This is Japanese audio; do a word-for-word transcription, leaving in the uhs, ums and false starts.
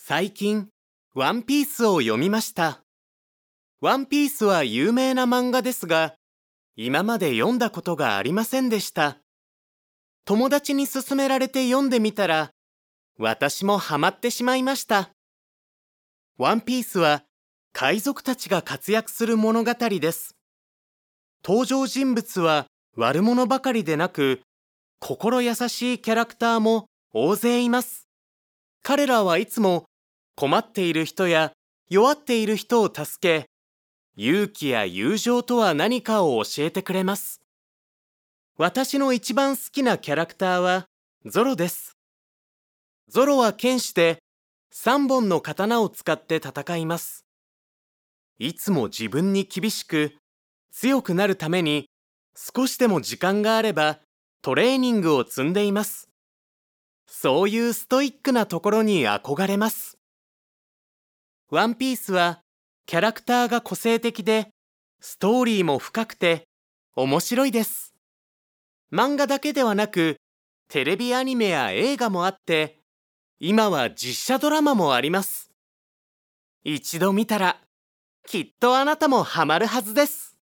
最近、ワンピースを読みました。ワンピースは有名な漫画ですが、今まで読んだことがありませんでした。友達に勧められて読んでみたら、私もハマってしまいました。ワンピースは海賊たちが活躍する物語です。登場人物は悪者ばかりでなく、心優しいキャラクターも大勢います。彼らはいつも困っている人や弱っている人を助け、勇気や友情とは何かを教えてくれます。私の一番好きなキャラクターはゾロです。ゾロは剣士でさんぼんの刀を使って戦います。いつも自分に厳しく、強くなるために少しでも時間があればトレーニングを積んでいます。そういうストイックなところに憧れます。ワンピースはキャラクターが個性的で、ストーリーも深くて面白いです。漫画だけではなく、テレビアニメや映画もあって、今は実写ドラマもあります。一度見たら、きっとあなたもハマるはずです。